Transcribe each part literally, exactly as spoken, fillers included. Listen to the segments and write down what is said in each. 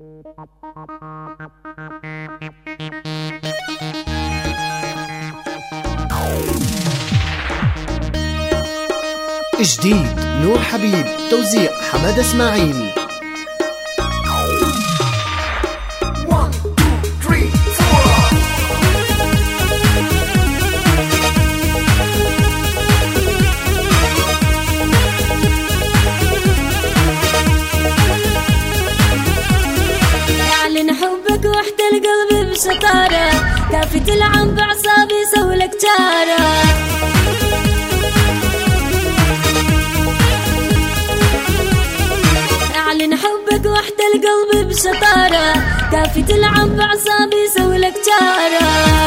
جديد نور حبيب، توزيع حمادة اسماعيل. اعلن حبك وحد القلب بشطارة، كافي تلعب بعصابي سولك جارة. اعلن حبك وحد القلب بشطارة، كافي تلعب بعصابي سولك جارة.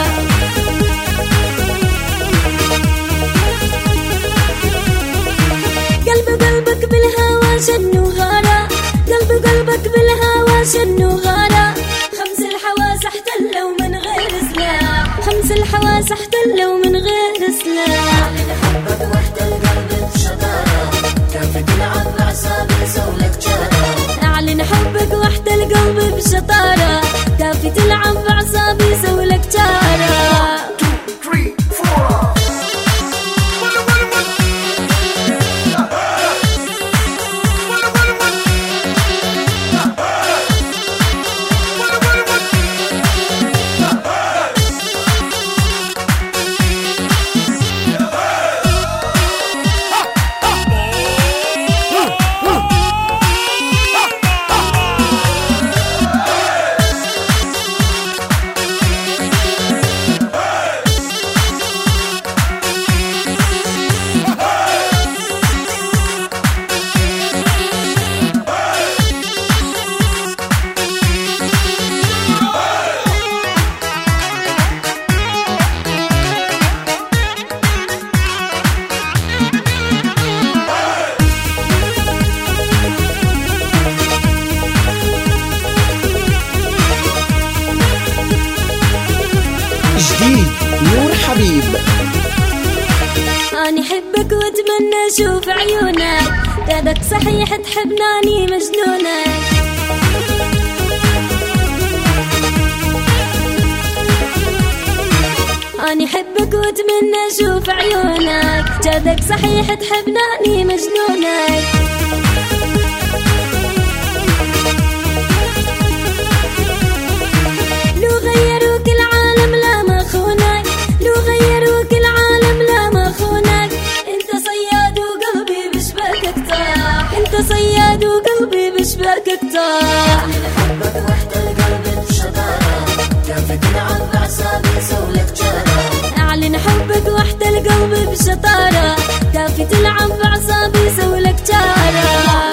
قلب قلبك بالهوى شن وغارة، قلب قلبك بالهوى شن وغارة. خمس الحواس احتلوا من غير سلاح، خمس الحواس احتلوا من غير سلاح. حبك وحد القلب بشطارة، كافي تلعب بعصابي سولك جارة. اعلن حبك وحد القلب بشطارة، كافي تلعب بعصابي سولك جارة. جديد نور حبيب. أنا حبك وأتمنى أشوف عيونك، كادك صحيح تحبناني مجنونك. أنا حبك وأتمنى أشوف عيونك، كادك صحيح تحبناني مجنونك. لو غيروك العالم لا ما خونك، لو غيروك العالم لا ما خونك. انت صياد وقلبي بشباكك طاح، انت صياد وقلبي بشباكك طاح. حبك وحد القلب بشطارة، كافي تلعب بعصابي سولك جارة. اعلن حبك وحد القلب بشطارة، كافي تلعب بعصابي سولك جارة.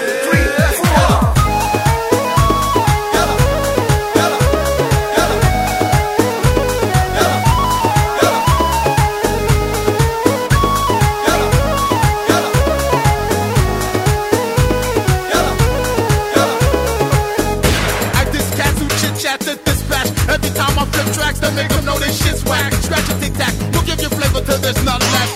Every time I flip tracks, they make them know this shit's whack. Scratch a tic-tac, we'll give you flavor till there's none left.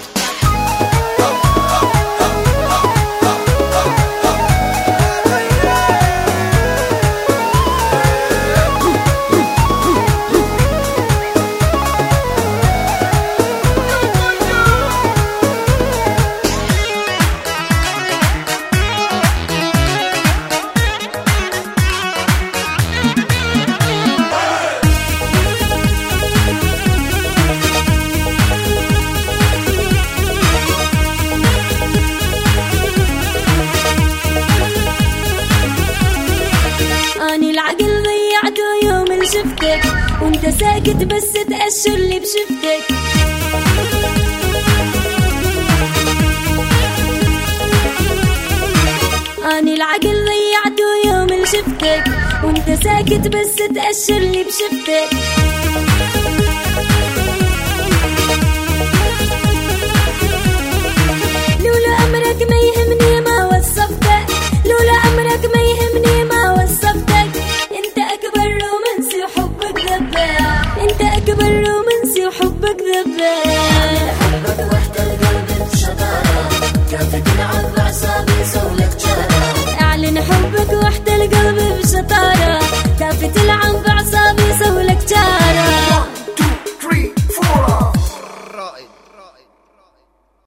العقل ضيعته يوم اللي شفتك، وانت ساكت بس تأشر لي بشفتك. اني العقل ضيعته يوم اللي شفتك، وانت ساكت بس تأشر لي بشفتك. لولا امرك ما يهم